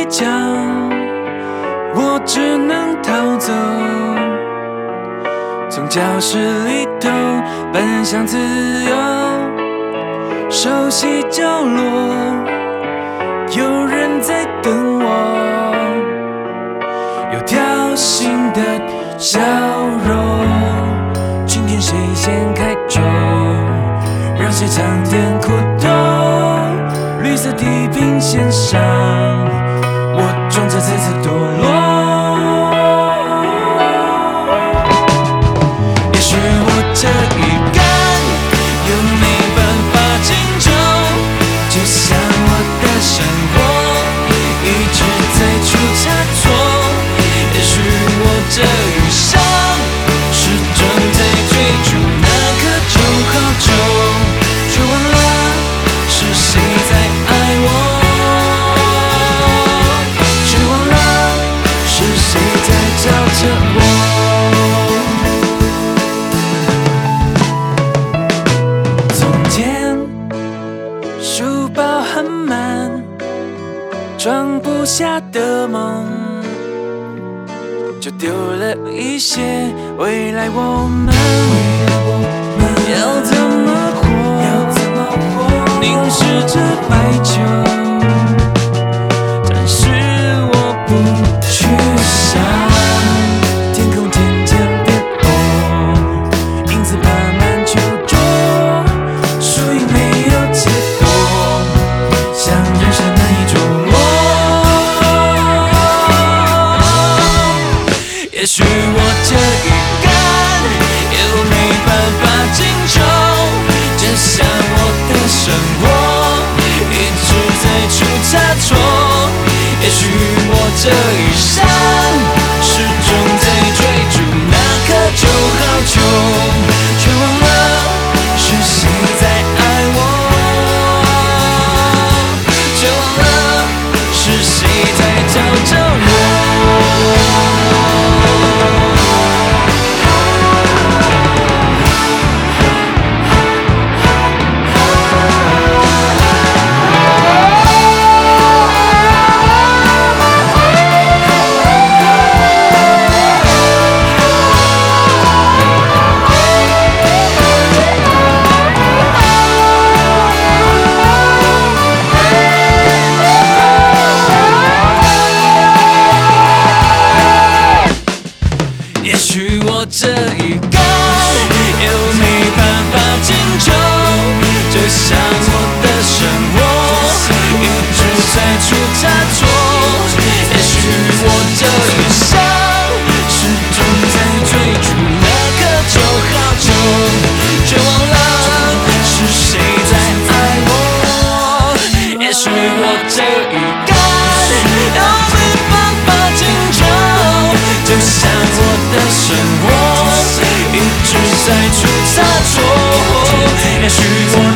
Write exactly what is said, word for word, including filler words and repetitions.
围剿，我只能逃走。从教室里头奔向自由，熟悉角落，有人在等我，有挑衅的笑容。今天谁先开口，让谁尝甜苦头？绿色地平线上，我装着再次堕落。也许我这一杆又没办法经久，就像我的生活一直在出差错。也许我这一生始终在追逐那颗九号球，却忘了是谁在爱我，却忘了是谁在叫着我。从前书包很满，装不下的梦，就丢了一些。未来我们要怎么活？凝视着白酒，暂时我不去想。天空渐渐变红，影子慢慢求着，输赢没有结果，像人生难以捉摸。也许我这一杆又没办法经久，就像我的生活一直在出差错。也许我这一生始终在追逐那颗九号球，却忘了是谁在爱我，却忘了是谁在叫着我。也许我这一杆又没办法经久，就像我的生活一直在出差错。也许我这一生始终在追逐那颗九号球，却忘了是谁在爱我。也许我这一杆又没办法经久，就像我的生活一直在出差错。也许我